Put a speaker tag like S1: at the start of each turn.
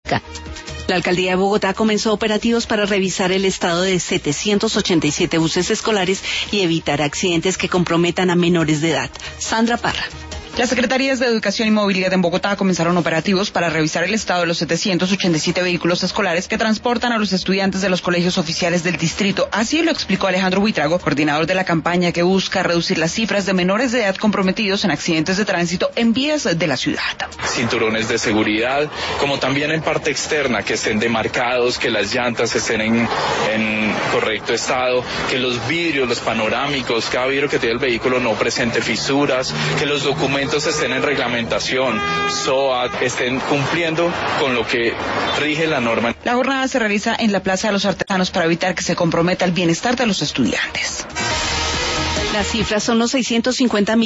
S1: La Alcaldía de Bogotá comenzó operativos para revisar el estado de 787 buses escolares y evitar accidentes que comprometan a menores de edad. Sandra Parra.
S2: Las Secretarías de Educación y Movilidad en Bogotá comenzaron operativos para revisar el estado de los 787 vehículos escolares que transportan a los estudiantes de los colegios oficiales del distrito. Así lo explicó Alejandro Buitrago, coordinador de la campaña que busca reducir las cifras de menores de edad comprometidos en accidentes de tránsito en vías de la ciudad.
S3: Cinturones de seguridad, como también en parte externa, que estén demarcados, que las llantas estén en correcto estado, que los vidrios, los panorámicos, cada vidrio que tiene el vehículo no presente fisuras, que los documentos estén en reglamentación, SOAT, estén cumpliendo con lo que rige la norma.
S2: La jornada se realiza en la Plaza de los Artesanos para evitar que se comprometa el bienestar de los estudiantes.
S1: Las cifras son los 650 millones